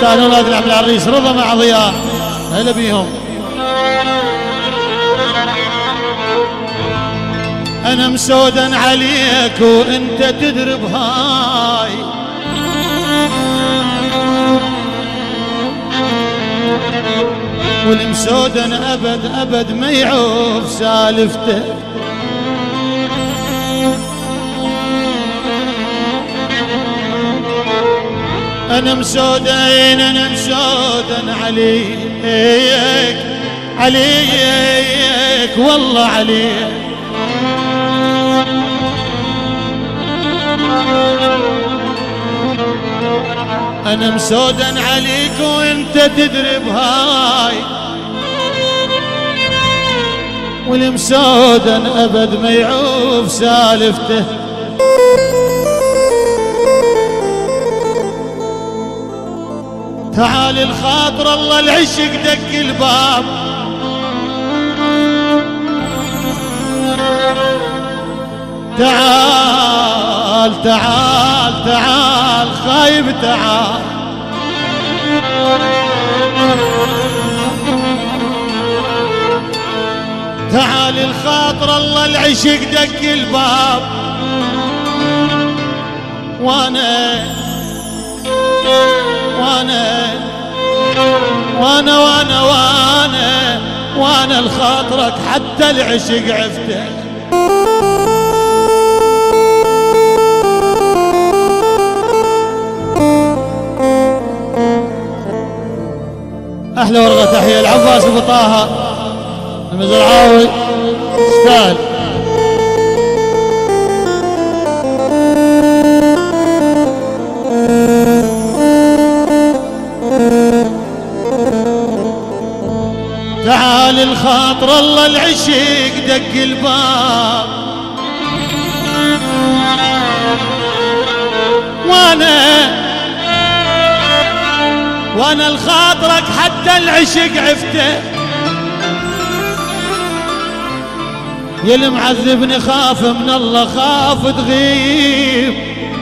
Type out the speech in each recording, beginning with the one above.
اشتغل اولاد العم العريس رضا مع ضياء، هلا بيهم. انا مسودا عليك وانت تدري بهاي، والمسودا ابد ابد ما يعوف سالفته. انا مسودين انا مسودا عليك عليك والله عليك. انا مسودا عليك وانت تدري بهاي، والمسودا ابد ما يعوف سالفته. تعال الخاطر الله العشق دق الباب، تعال تعال تعال خايب تعال. تعال الخاطر الله العشق دق الباب، وانا وانا وانا وانا وانا وانا لخاطرك حتى العشق عفته. احلى ورقه تحيه العباس ابو طه المزرعاوي ستايل. تعال الخاطر الله العشق دق الباب، وانا لخاطرك حتى العشق عفته. يا اللي معذبني خاف من الله خاف تغيب،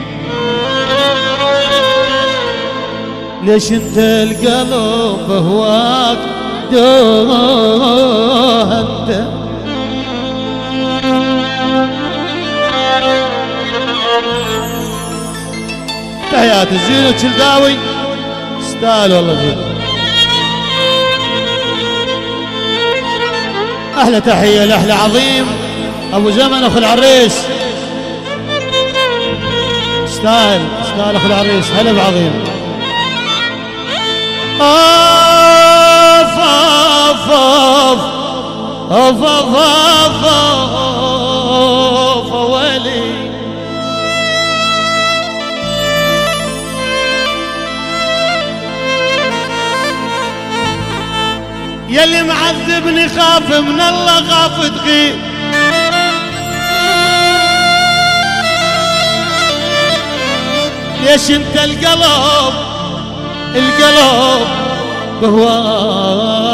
ليش انت القلب هواك انت. تحيات الزين الشلداوي ستايل والله زين. احلى تحيه لاحلى عظيم ابو زمن اخو العريس ستايل اخو العريس. هلا بعظيم. اوف اوف اوف اوف اوف اوف ويلي. يلي معذبني خاف من الله خاف تغيب، ليش انت القلب بهواك